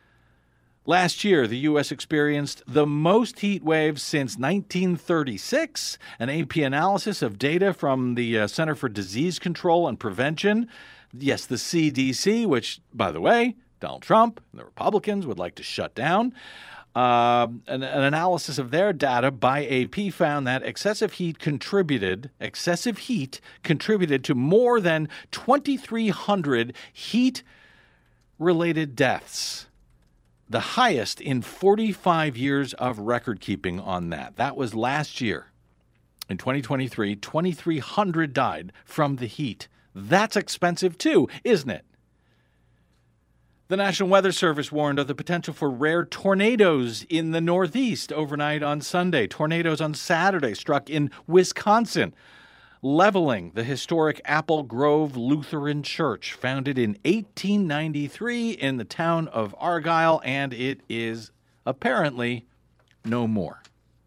Last year, the U S experienced the most heat waves since nineteen thirty-six. An A P analysis of data from the uh, Center for Disease Control and Prevention, yes, the C D C, which, by the way, Donald Trump and the Republicans would like to shut down. Uh, an, an analysis of their data by A P found that excessive heat contributed, excessive heat contributed to more than twenty-three hundred heat-related deaths. the highest in forty-five years of record keeping on that. That was last year. In twenty twenty-three, twenty-three hundred died from the heat. That's expensive too, isn't it? The National Weather Service warned of the potential for rare tornadoes in the Northeast overnight on Sunday. Tornadoes on Saturday struck in Wisconsin, leveling the historic Apple Grove Lutheran Church, founded in eighteen ninety-three in the town of Argyle, and it is apparently no more.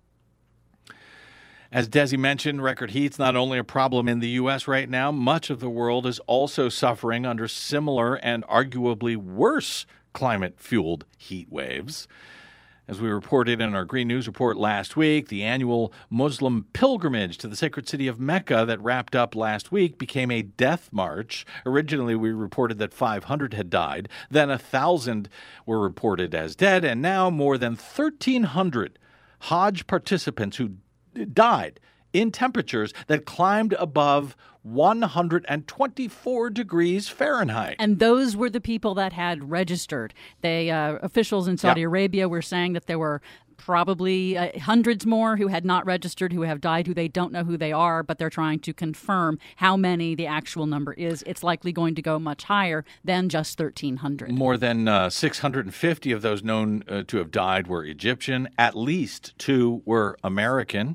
As Desi mentioned, record heat's not only a problem in the U S right now, much of the world is also suffering under similar and arguably worse climate-fueled heat waves. As we reported in our Green News Report last week, the annual Muslim pilgrimage to the sacred city of Mecca that wrapped up last week became a death march. Originally, we reported that five hundred had died. Then one thousand were reported as dead, and now more than thirteen hundred Hajj participants who died in temperatures that climbed above one hundred twenty-four degrees Fahrenheit. And those were the people that had registered. They uh, officials in Saudi Yeah. Arabia were saying that there were probably uh, hundreds more who had not registered, who have died, who they don't know who they are, but they're trying to confirm how many the actual number is. It's likely going to go much higher than just thirteen hundred. More than uh, six hundred fifty of those known uh, to have died were Egyptian. At least two were American.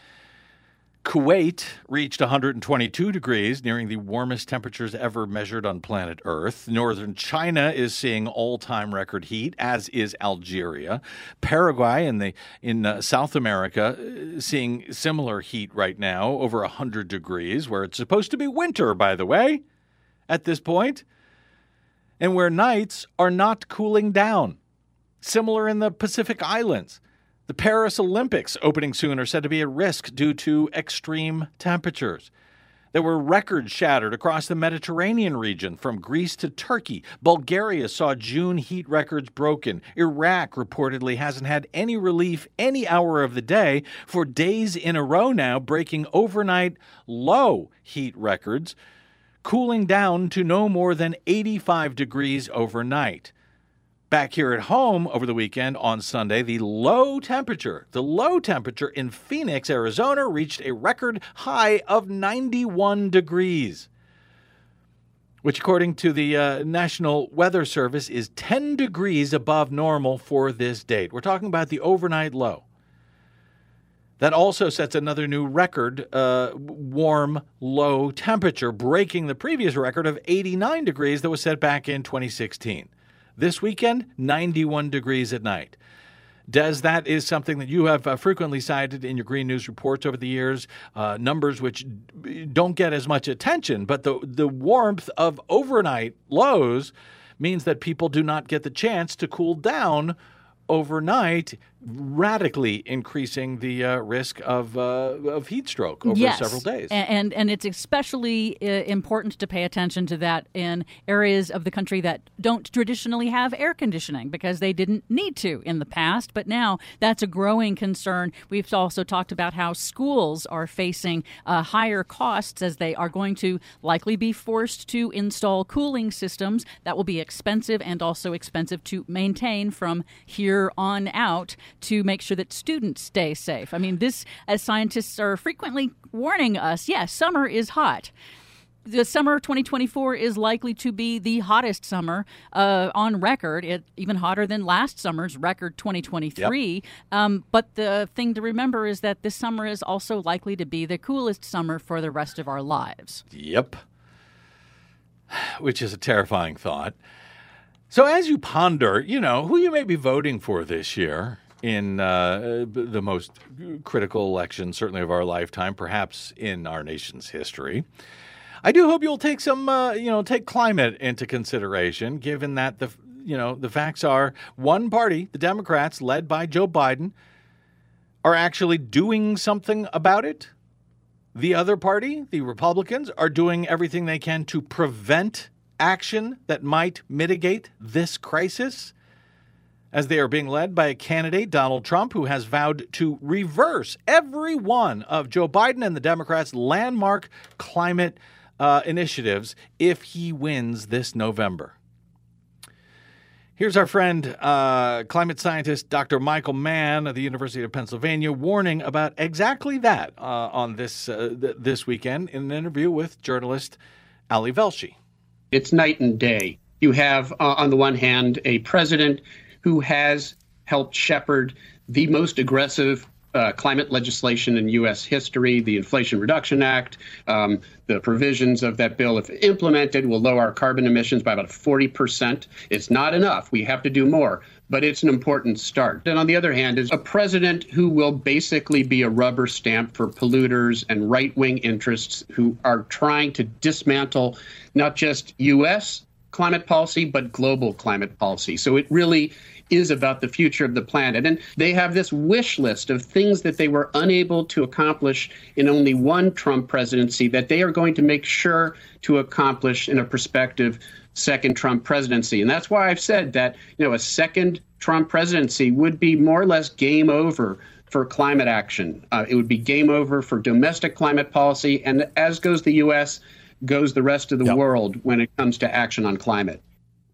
Kuwait reached one hundred twenty-two degrees, nearing the warmest temperatures ever measured on planet Earth. Northern China is seeing all-time record heat, as is Algeria. Paraguay in the in uh, South America uh, seeing similar heat right now, over one hundred degrees, where it's supposed to be winter, by the way, at this point, and where nights are not cooling down. Similar in the Pacific Islands. The Paris Olympics opening soon are said to be at risk due to extreme temperatures. There were records shattered across the Mediterranean region, from Greece to Turkey. Bulgaria saw June heat records broken. Iraq reportedly hasn't had any relief any hour of the day for days in a row now, breaking overnight low heat records, cooling down to no more than eighty-five degrees overnight. Back here at home over the weekend on Sunday, the low temperature, the low temperature in Phoenix, Arizona, reached a record high of ninety-one degrees, which, according to the uh, National Weather Service, is ten degrees above normal for this date. We're talking about the overnight low. That also sets another new record, uh, warm, low temperature, breaking the previous record of eighty-nine degrees that was set back in twenty sixteen. This weekend, ninety-one degrees at night. Des, that is something that you have uh, frequently cited in your Green News reports over the years, uh, numbers which don't get as much attention, but the, the warmth of overnight lows means that people do not get the chance to cool down overnight, radically increasing the uh, risk of uh, of heat stroke over yes. several days. And, and and it's especially uh, important to pay attention to that in areas of the country that don't traditionally have air conditioning, because they didn't need to in the past. But now that's a growing concern. We've also talked about how schools are facing uh, higher costs, as they are going to likely be forced to install cooling systems that will be expensive, and also expensive to maintain from here on out, to make sure that students stay safe. I mean, this, as scientists are frequently warning us, yes, summer is hot. The summer of twenty twenty-four is likely to be the hottest summer uh, on record, it, even hotter than last summer's record twenty twenty-three. Yep. Um, but the thing to remember is that this summer is also likely to be the coolest summer for the rest of our lives. Yep. Which is a terrifying thought. So as you ponder, you know, who you may be voting for this year in uh, the most critical election, certainly of our lifetime, perhaps in our nation's history, I do hope you'll take some, uh, you know, take climate into consideration, given that the, you know, the facts are one party, the Democrats, led by Joe Biden, are actually doing something about it. The other party, the Republicans, are doing everything they can to prevent action that might mitigate this crisis, as they are being led by a candidate, Donald Trump, who has vowed to reverse every one of Joe Biden and the Democrats' landmark climate uh, initiatives if he wins this November. Here's our friend, uh, climate scientist Doctor Michael Mann of the University of Pennsylvania, warning about exactly that uh, on this uh, th- this weekend in an interview with journalist Ali Velshi. It's night and day. You have, uh, on the one hand, a president who has helped shepherd the most aggressive uh, climate legislation in U S history, the Inflation Reduction Act. Um, the provisions of that bill, if implemented, will lower our carbon emissions by about forty percent. It's not enough. We have to do more, but it's an important start. And on the other hand, is a president who will basically be a rubber stamp for polluters and right-wing interests who are trying to dismantle not just U S climate policy, but global climate policy. So it really is about the future of the planet. And they have this wish list of things that they were unable to accomplish in only one Trump presidency that they are going to make sure to accomplish in a prospective second Trump presidency. And that's why I've said that, you know, a second Trump presidency would be more or less game over for climate action. Uh, it would be game over for domestic climate policy. And as goes the U S, goes the rest of the yep. world when it comes to action on climate.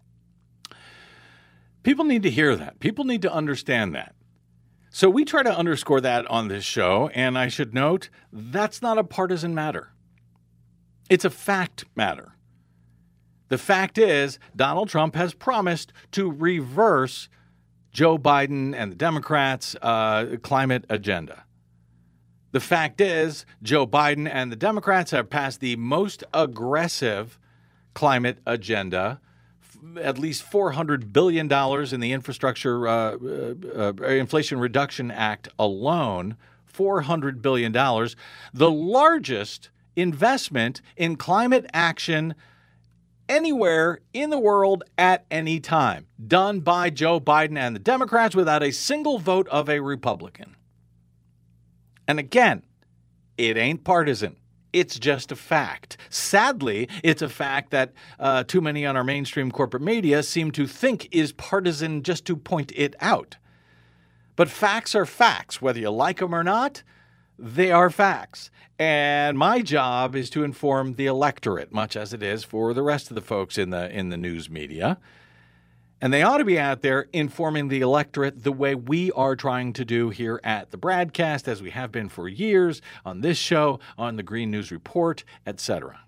People need to hear that. People need to understand that. So we try to underscore that on this show, and I should note that's not a partisan matter. It's a fact matter. The fact is Donald Trump has promised to reverse Joe Biden and the Democrats' uh, climate agenda. The fact is Joe Biden and the Democrats have passed the most aggressive climate agenda, at least four hundred billion dollars in the Infrastructure uh, uh, uh, Inflation Reduction Act alone, four hundred billion dollars, the largest investment in climate action anywhere in the world at any time, done by Joe Biden and the Democrats without a single vote of a Republican. And again, it ain't partisan. It's just a fact. Sadly, it's a fact that uh, too many on our mainstream corporate media seem to think is partisan just to point it out. But facts are facts. Whether you like them or not, they are facts. And my job is to inform the electorate, much as it is for the rest of the folks in the in the news media. And they ought to be out there informing the electorate the way we are trying to do here at the Bradcast, as we have been for years on this show, on the Green News Report, et cetera.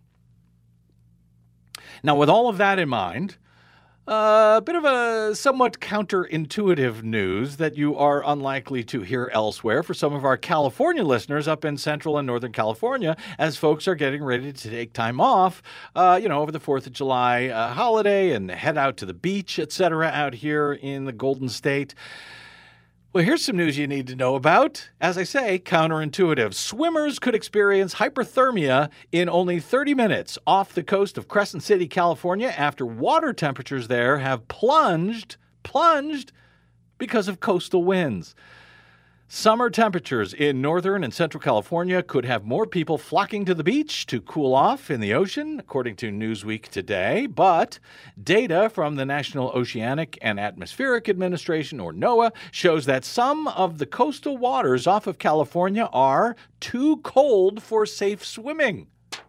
Now, with all of that in mind, a uh, bit of a somewhat counterintuitive news that you are unlikely to hear elsewhere for some of our California listeners up in Central and Northern California, as folks are getting ready to take time off, uh, you know, over the fourth of July uh, holiday and head out to the beach, et cetera, out here in the Golden State. Well, here's some news you need to know about. As I say, counterintuitive. Swimmers could experience hyperthermia in only thirty minutes off the coast of Crescent City, California, after water temperatures there have plunged, plunged because of coastal winds. Summer temperatures in northern and central California could have more people flocking to the beach to cool off in the ocean, according to Newsweek today. But data from the National Oceanic and Atmospheric Administration, or NOAA, shows that some of the coastal waters off of California are too cold for safe swimming.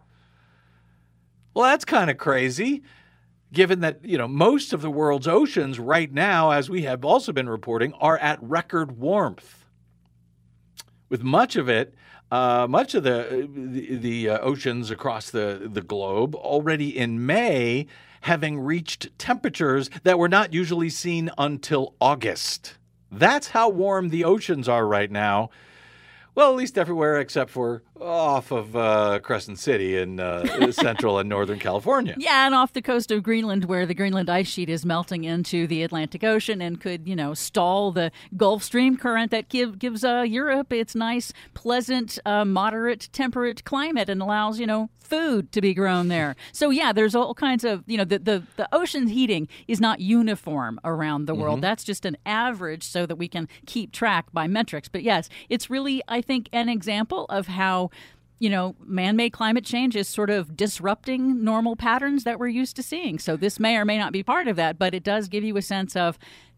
Well, that's kind of crazy, given that, you know, most of the world's oceans right now, as we have also been reporting, are at record warmth. With much of it, uh, much of the the, the uh, oceans across the, the globe already in May having reached temperatures that were not usually seen until August. That's how warm the oceans are right now. Well, at least everywhere except for off of uh, Crescent City in uh, central and northern California. Yeah, and off the coast of Greenland, where the Greenland ice sheet is melting into the Atlantic Ocean and could, you know, stall the Gulf Stream current that give, gives uh, Europe its nice, pleasant, uh, moderate, temperate climate and allows, you know, food to be grown there. So, yeah, there's all kinds of, you know, the, the, the ocean heating is not uniform around the world. Mm-hmm. That's just an average so that we can keep track by metrics. But, yes, it's really, I think, an example of how, you know, man-made climate change is sort of disrupting normal patterns that we're used to seeing. So this may or may not be part of that, but it does give you a sense of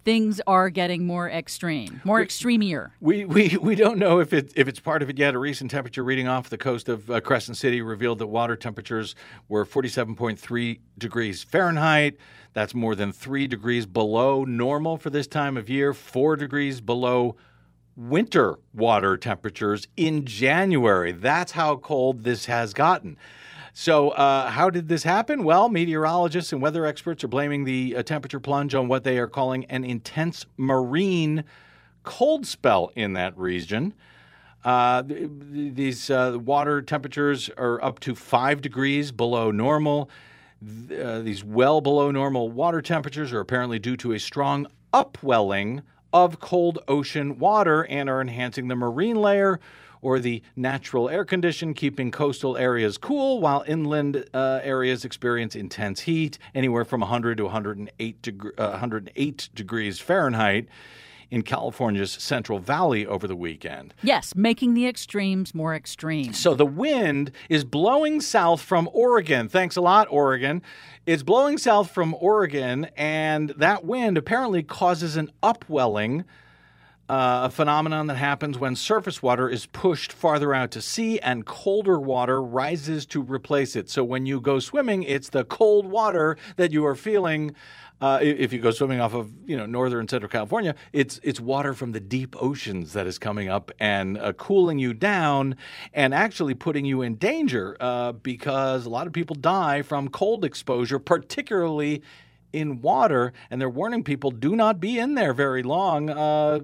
things are getting more extreme, more extremier. We we we don't know if it if it's part of it yet. A recent temperature reading off the coast of uh, Crescent City revealed that water temperatures were forty-seven point three degrees Fahrenheit. That's more than three degrees below normal for this time of year, four degrees below winter water temperatures in January. That's how cold this has gotten. So uh, how did this happen? Well, meteorologists and weather experts are blaming the uh, temperature plunge on what they are calling an intense marine cold spell in that region. Uh, th- th- these uh, water temperatures are up to five degrees below normal. Th- uh, these well below normal water temperatures are apparently due to a strong upwelling of cold ocean water and are enhancing the marine layer, or the natural air condition, keeping coastal areas cool while inland uh, areas experience intense heat, anywhere from one hundred to one hundred eight, deg- uh, one hundred eight degrees Fahrenheit in California's Central Valley over the weekend. Yes, making the extremes more extreme. So the wind is blowing south from Oregon. Thanks a lot, Oregon. It's blowing south from Oregon, and that wind apparently causes an upwelling, Uh, a phenomenon that happens when surface water is pushed farther out to sea and colder water rises to replace it. So when you go swimming, it's the cold water that you are feeling. Uh, if you go swimming off of, you know, northern Central California, it's it's water from the deep oceans that is coming up and uh, cooling you down and actually putting you in danger uh, because a lot of people die from cold exposure, particularly in water, and they're warning people, do not be in there very long uh,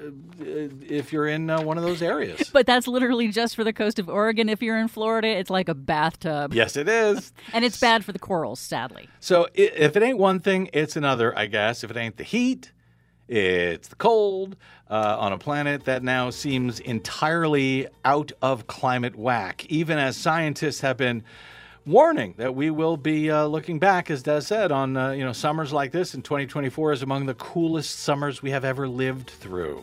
if you're in uh, one of those areas. But that's literally just for the coast of Oregon. If you're in Florida, it's like a bathtub. Yes, it is. And it's bad for the corals, sadly. So if it ain't one thing, it's another, I guess. If it ain't the heat, it's the cold uh, on a planet that now seems entirely out of climate whack, even as scientists have been warning that we will be uh, looking back, as Des said, on uh, you know summers like this in twenty twenty-four as among the coolest summers we have ever lived through.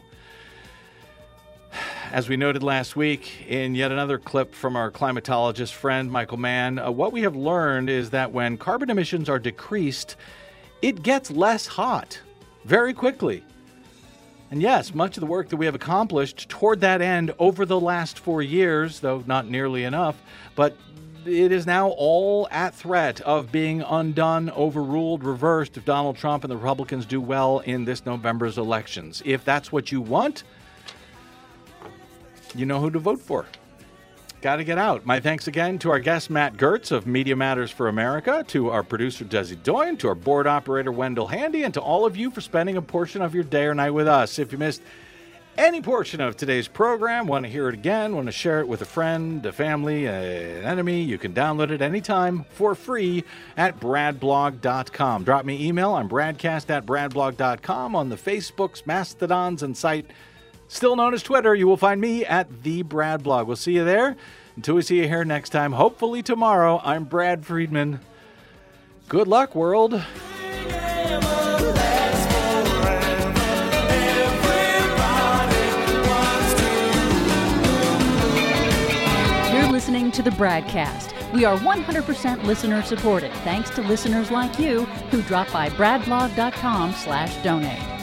As we noted last week in yet another clip from our climatologist friend Michael Mann, uh, what we have learned is that when carbon emissions are decreased, it gets less hot very quickly. And yes, much of the work that we have accomplished toward that end over the last four years, though not nearly enough, but it is now all at threat of being undone, overruled, reversed if Donald Trump and the Republicans do well in this November's elections. If that's what you want, you know who to vote for. Got to get out. My thanks again to our guest, Matt Gertz of Media Matters for America, to our producer, Desi Doyen, to our board operator, Wendell Handy, and to all of you for spending a portion of your day or night with us. If you missed any portion of today's program, want to hear it again, want to share it with a friend, a family, an enemy, you can download it anytime for free at brad blog dot com. Drop me email. I'm bradcast at brad blog dot com. On the Facebooks, Mastodons, and site still known as Twitter, you will find me at the Brad Blog. We'll see you there. Until we see you here next time, hopefully tomorrow, I'm Brad Friedman. Good luck, world. Listening to the Bradcast. We are one hundred percent listener supported, thanks to listeners like you who drop by brad blog dot com slash donate.